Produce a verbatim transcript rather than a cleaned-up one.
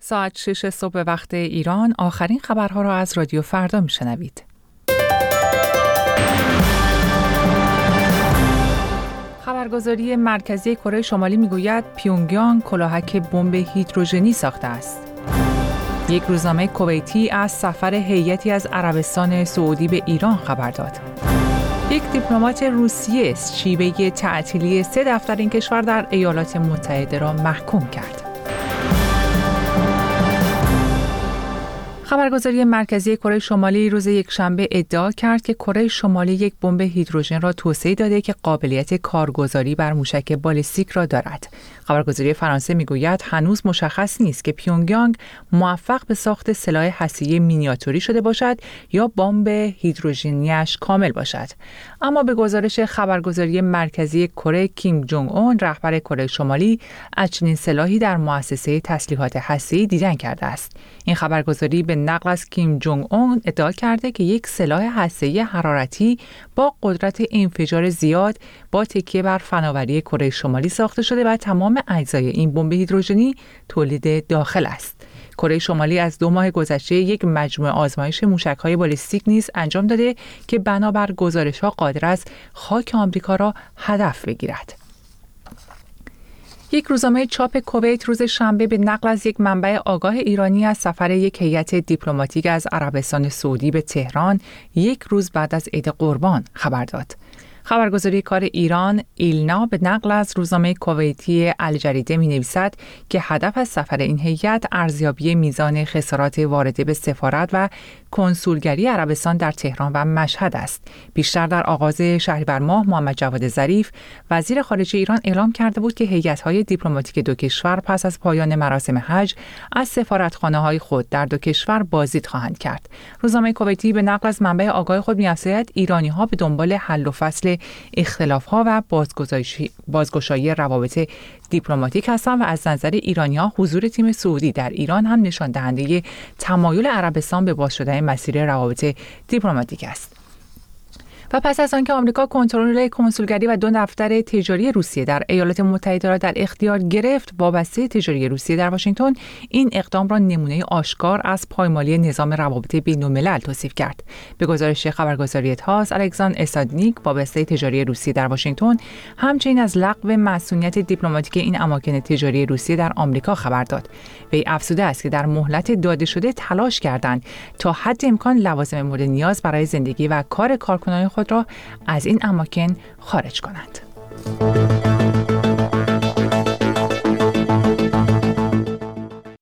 ساعت شش صبح به وقت ایران آخرین خبرها را از رادیو فردا میشنوید. خبرگزاری مرکزی کره شمالی میگوید پیونگیانگ کلاهک بمب هیدروژنی ساخته است. یک روزنامه کویتی از سفر هیئتی از عربستان سعودی به ایران خبر داد. یک دیپلمات روسیه شیوه تعطیلی سه دفتر این کشور در ایالات متحده را محکوم کرد. خبرگزاری مرکزی کره شمالی روز یکشنبه ادعا کرد که کره شمالی یک بمب هیدروژن را توسعه داده که قابلیت کارگزاری بر موشک بالستیک را دارد. خبرگزاری فرانسه میگوید هنوز مشخص نیست که پیونگیانگ موفق به ساخت سلاح هسته‌ای مینیاتوری شده باشد یا بمب هیدروژنیش کامل باشد. اما به گزارش خبرگزاری مرکزی کره، کیم جونگ اون رهبر کره شمالی از چنین سلاحی در مؤسسه تسلیحات هسته‌ای دیدن کرده است. این خبرگزاری به نقل از کیم جونگ اون ادعا کرده که یک سلاح هسته‌ای حرارتی با قدرت انفجار زیاد با تکیه بر فناوری کره شمالی ساخته شده و تمام اجزای این بمب هیدروژنی تولید داخل است. کره شمالی از دو ماه گذشته یک مجموعه آزمایش موشک‌های بالستیک نیز انجام داده که بنابر گزارش‌ها قادر است خاک آمریکا را هدف بگیرد. یک روزنامه چاپ کویت روز شنبه به نقل از یک منبع آگاه ایرانی از سفر یک هیئت دیپلماتیک از عربستان سعودی به تهران یک روز بعد از عید قربان خبر داد. خبرگزاری کار ایران ایلنا به نقل از روزنامه کویتی الجریده می‌نویسد که هدف از سفر این هیئت ارزیابی میزان خسارات وارده به سفارت و کنسولگری عربستان در تهران و مشهد است. بیشتر در آغاز شهریور ماه محمد جواد ظریف وزیر خارجه ایران اعلام کرده بود که هیئت‌های دیپلماتیک دو کشور پس از پایان مراسم حج از سفارتخانه‌های خود در دو کشور بازدید خواهند کرد. روزنامه کویتی به نقل از منبع آگاه خود می‌افزاید ایرانی‌ها به دنبال حل و فصل اختلاف‌ها و بازگشایی روابط دیپلماتیک هستند و از نظر ایرانی‌ها حضور تیم سعودی در ایران هم نشان دهنده تمایل عربستان به باز شدن مسیر روابط دیپلماتیک است. و پس از آنکه آمریکا کنترل کنسولگری و دو دفتر تجاری روسیه در ایالات متحده را در اختیار گرفت، وابسته تجاری روسیه در واشنگتن این اقدام را نمونه آشکار از پایمالی نظام روابط بین‌الملل توصیف کرد. به گزارش خبرگزاری تاس، الکساندر استادنیک، وابسته تجاری روسیه در واشنگتن، همچنین از لغو مسئولیت دیپلماتیک این اماکن تجاری روسیه در آمریکا خبر داد. وی افزوده است که در مهلت داده شده تلاش کردند تا حد امکان لوازم مورد نیاز برای زندگی و کار کارکنان خود را از این اماکن خارج کنند.